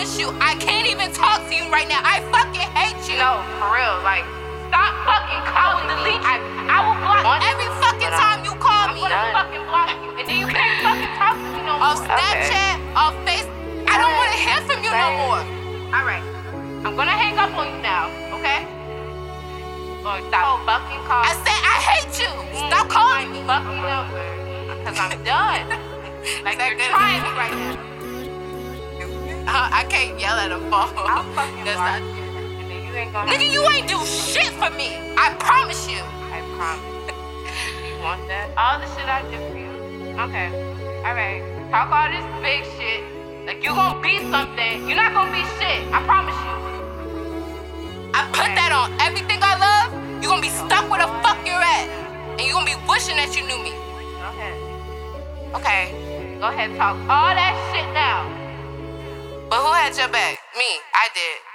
promise you, I can't even talk to you right now. I fucking hate you. No, for real. Like, stop fucking calling me. I will block every fucking time you call me. I'm gonna fucking block you. And then you can't fucking talk to me no more. Off Snapchat, off Facebook. I don't want to hear from you no more. Alright. I'm gonna hang up on you now, okay? Or stop fucking calling. I said I hate you. Stop calling me. Fucking number. Because I'm done. Like, you're trying me right now. I can't yell at a phone. I'll fucking That's block not. you. And then you ain't gonna. Nigga, you ain't do shit for me. I promise you. I promise. You want that? All the shit I did for you. Okay. Alright. Talk all this big shit. Like, you gonna be something. You're not gonna be shit. I promise you. I put that on everything I love. You gonna be stuck where the fuck you're at. And you gonna be wishing that you knew me. Go ahead. Okay. Go ahead and talk all that shit now. But who had your back? Me. I did.